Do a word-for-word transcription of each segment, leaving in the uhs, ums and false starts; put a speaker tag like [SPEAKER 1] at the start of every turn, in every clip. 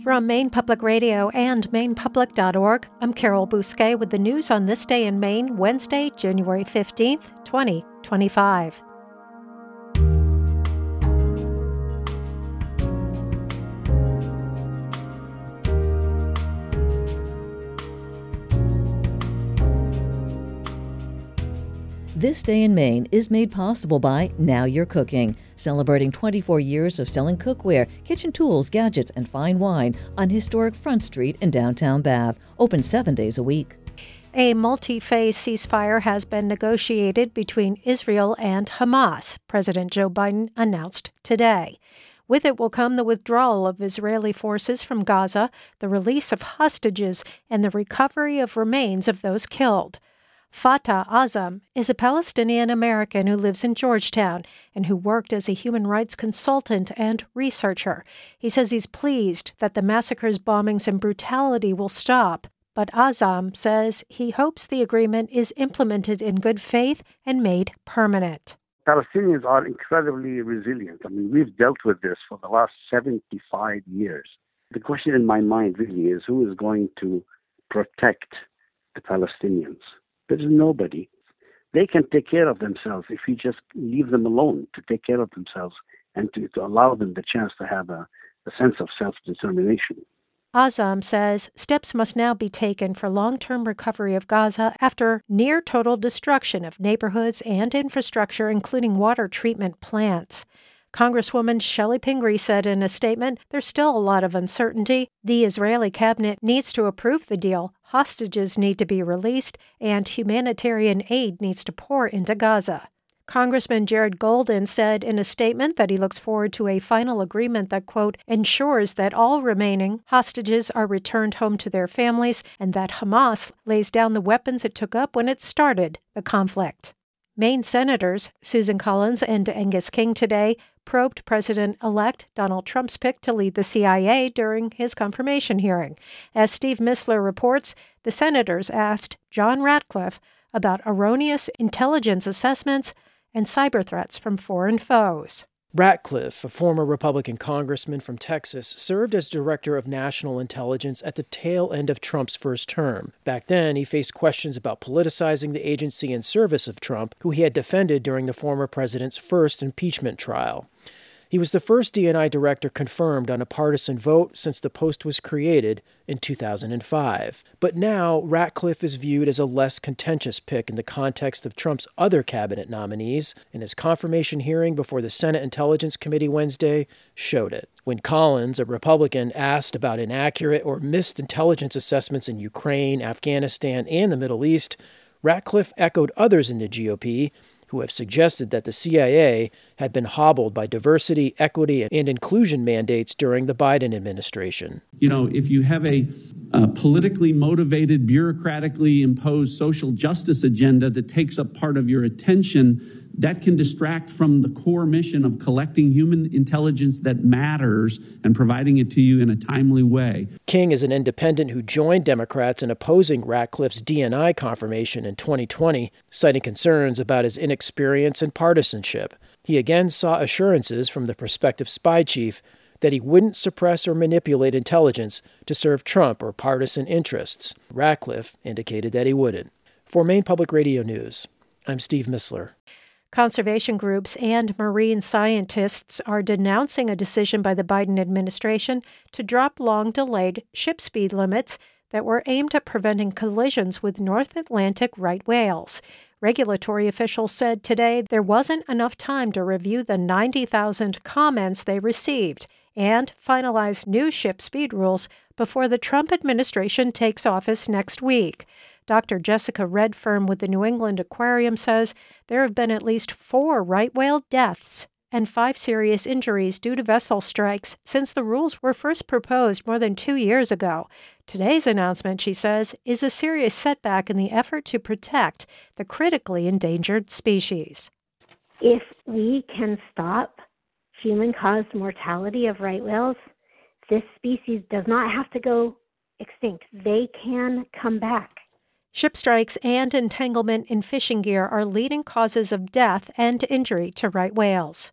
[SPEAKER 1] From Maine Public Radio and maine public dot org, I'm Carol Bousquet with the news on this day in Maine, Wednesday, January fifteenth, twenty twenty-five.
[SPEAKER 2] This Day in Maine is made possible by Now You're Cooking, celebrating twenty-four years of selling cookware, kitchen tools, gadgets, and fine wine on historic Front Street in downtown Bath, open seven days a week.
[SPEAKER 1] A multi-phase ceasefire has been negotiated between Israel and Hamas, President Joe Biden announced today. With it will come the withdrawal of Israeli forces from Gaza, the release of hostages, and the recovery of remains of those killed. Fatah Azam is a Palestinian-American who lives in Georgetown and who worked as a human rights consultant and researcher. He says he's pleased that the massacres, bombings, and brutality will stop, but Azam says he hopes the agreement is implemented in good faith and made permanent.
[SPEAKER 3] Palestinians are incredibly resilient. I mean, we've dealt with this for the last seventy-five years. The question in my mind really is, who is going to protect the Palestinians? There's nobody. They can take care of themselves if you just leave them alone to take care of themselves and to, to allow them the chance to have a, a sense of self-determination.
[SPEAKER 1] Azam says steps must now be taken for long-term recovery of Gaza after near-total destruction of neighborhoods and infrastructure, including water treatment plants. Congresswoman Shelley Pingree said in a statement, there's still a lot of uncertainty. The Israeli cabinet needs to approve the deal, hostages need to be released, and humanitarian aid needs to pour into Gaza. Congressman Jared Golden said in a statement that he looks forward to a final agreement that, quote, ensures that all remaining hostages are returned home to their families and that Hamas lays down the weapons it took up when it started the conflict. Maine Senators Susan Collins and Angus King today probed President-elect Donald Trump's pick to lead the C I A during his confirmation hearing. As Steve Missler reports, the senators asked John Ratcliffe about erroneous intelligence assessments and cyber threats from foreign foes.
[SPEAKER 4] Ratcliffe, a former Republican congressman from Texas, served as director of national intelligence at the tail end of Trump's first term. Back then, he faced questions about politicizing the agency in service of Trump, who he had defended during the former president's first impeachment trial. He was the first D and I director confirmed on a partisan vote since the post was created in two thousand five. But now, Ratcliffe is viewed as a less contentious pick in the context of Trump's other cabinet nominees, and his confirmation hearing before the Senate Intelligence Committee Wednesday showed it. When Collins, a Republican, asked about inaccurate or missed intelligence assessments in Ukraine, Afghanistan, and the Middle East, Ratcliffe echoed others in the G O P who have suggested that the C I A had been hobbled by diversity, equity, and inclusion mandates during the Biden administration.
[SPEAKER 5] You know, if you have a, a politically motivated, bureaucratically imposed social justice agenda that takes up part of your attention, that can distract from the core mission of collecting human intelligence that matters and providing it to you in a timely way.
[SPEAKER 4] King is an independent who joined Democrats in opposing Ratcliffe's D and I confirmation in twenty twenty, citing concerns about his inexperience and partisanship. He again saw assurances from the prospective spy chief that he wouldn't suppress or manipulate intelligence to serve Trump or partisan interests. Ratcliffe indicated that he wouldn't. For Maine Public Radio News, I'm Steve Missler.
[SPEAKER 1] Conservation groups and marine scientists are denouncing a decision by the Biden administration to drop long-delayed ship speed limits that were aimed at preventing collisions with North Atlantic right whales. Regulatory officials said today there wasn't enough time to review the ninety thousand comments they received and finalize new ship speed rules before the Trump administration takes office next week. Doctor Jessica Redfern with the New England Aquarium says there have been at least four right whale deaths and five serious injuries due to vessel strikes since the rules were first proposed more than two years ago. Today's announcement, she says, is a serious setback in the effort to protect the critically endangered species.
[SPEAKER 6] If we can stop human-caused mortality of right whales, this species does not have to go extinct. They can come back.
[SPEAKER 1] Ship strikes and entanglement in fishing gear are leading causes of death and injury to right whales.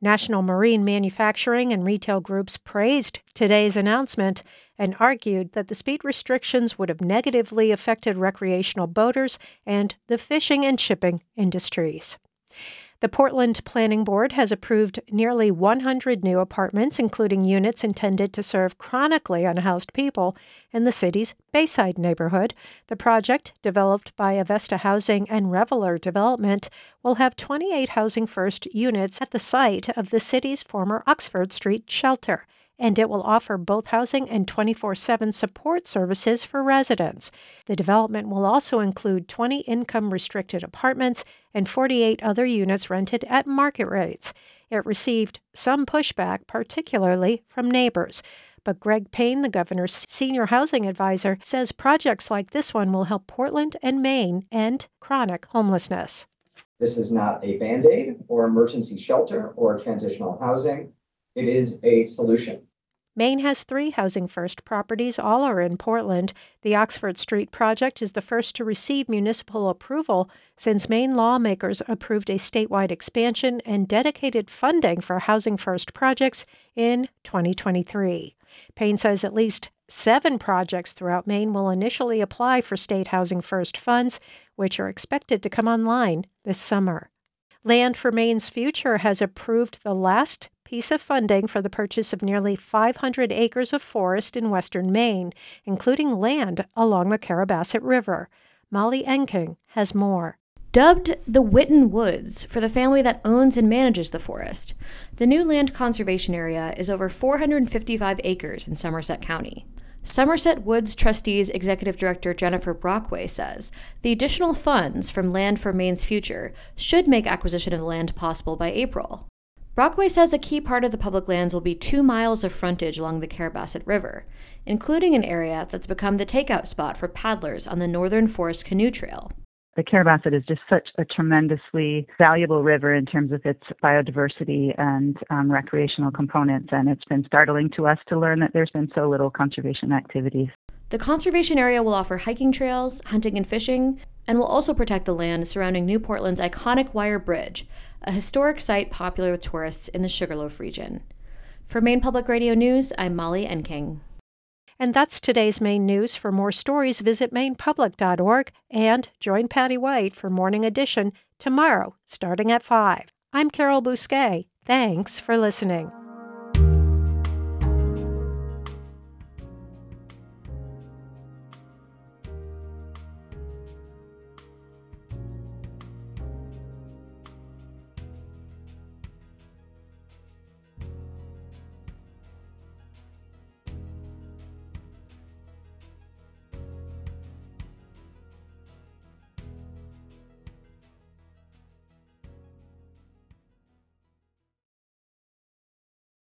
[SPEAKER 1] National Marine Manufacturing and Retail Groups praised today's announcement and argued that the speed restrictions would have negatively affected recreational boaters and the fishing and shipping industries. The Portland Planning Board has approved nearly one hundred new apartments, including units intended to serve chronically unhoused people in the city's Bayside neighborhood. The project, developed by Avesta Housing and Reveler Development, will have twenty-eight Housing First units at the site of the city's former Oxford Street shelter, and it will offer both housing and twenty-four seven support services for residents. The development will also include twenty income-restricted apartments and forty-eight other units rented at market rates. It received some pushback, particularly from neighbors. But Greg Payne, the governor's senior housing advisor, says projects like this one will help Portland and Maine end chronic homelessness.
[SPEAKER 7] This is not a Band-Aid or emergency shelter or transitional housing. It is a solution.
[SPEAKER 1] Maine has three Housing First properties. All are in Portland. The Oxford Street project is the first to receive municipal approval since Maine lawmakers approved a statewide expansion and dedicated funding for Housing First projects in twenty twenty-three. Payne says at least seven projects throughout Maine will initially apply for state Housing First funds, which are expected to come online this summer. Land for Maine's Future has approved the last piece of funding for the purchase of nearly five hundred acres of forest in western Maine, including land along the Carrabassett River. Molly Enking has more.
[SPEAKER 8] Dubbed the Whitten Woods for the family that owns and manages the forest, the new land conservation area is over four hundred fifty-five acres in Somerset County. Somerset Woods Trustees Executive Director Jennifer Brockway says the additional funds from Land for Maine's Future should make acquisition of the land possible by April. Brockway says a key part of the public lands will be two miles of frontage along the Carrabassett River, including an area that's become the takeout spot for paddlers on the Northern Forest Canoe Trail.
[SPEAKER 9] The Carrabassett is just such a tremendously valuable river in terms of its biodiversity and um, recreational components, and it's been startling to us to learn that there's been so little conservation activities.
[SPEAKER 8] The conservation area will offer hiking trails, hunting and fishing, and will also protect the land surrounding New Portland's iconic Wire Bridge, a historic site popular with tourists in the Sugarloaf region. For Maine Public Radio News, I'm Molly Enking.
[SPEAKER 1] And that's today's Maine news. For more stories, visit maine public dot org and join Patty White for Morning Edition tomorrow, starting at five. I'm Carol Bousquet. Thanks for listening.